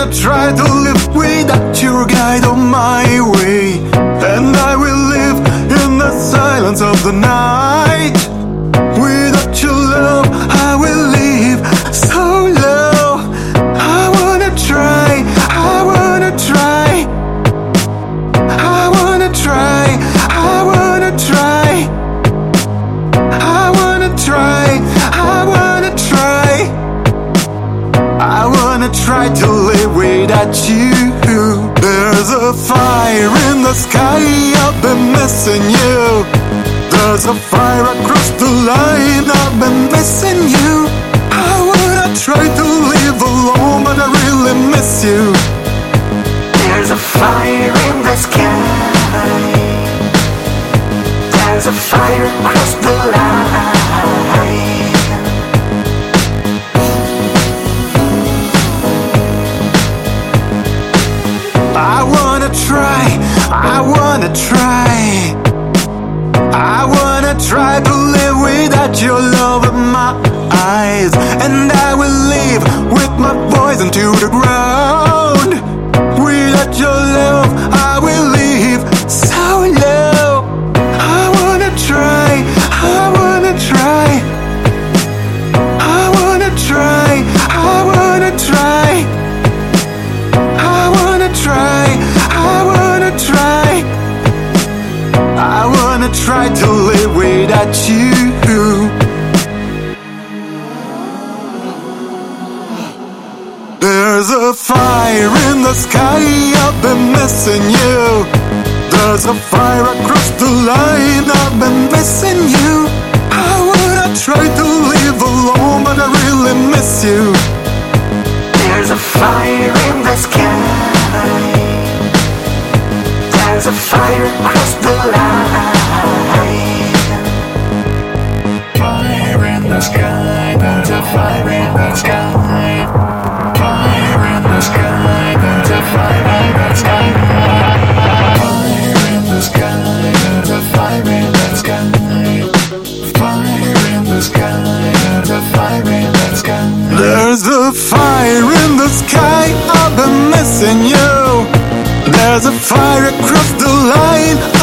wanna try to live without your guide on my way, and I will live in the silence of the night. Without your love, I will live so low. I wanna try, I wanna try, I wanna try, I wanna try, I wanna try, I wanna try, I wanna try to live without you. There's a fire in the sky, I've been missing you. There's a fire across the line, I've been missing you. I wanna try to live alone, but I really miss you. There's a fire in the sky. There's a fire across the line. I wanna try, I wanna try, I wanna try to live without your love in my eyes, and I will live with my voice into the ground. Without your love, I will live so low. I wanna try, I wanna try, I wanna try, I wanna try, I wanna try, I wanna try, I wanna try to live without you. There's a fire in the sky, I've been missing you. There's a fire across the line, I've been missing you. I wanna try to live alone, but I really miss you. There's a fire in the sky. There's a fire across the line. Fire in the sky. There's a fire in the sky. Fire in the sky. There's a fire in the sky. Fire in the sky. There's a fire in the sky. Fire in the sky. There's a fire in the sky. There's a fire in the sky, I've been missing you. There's a fire across the line,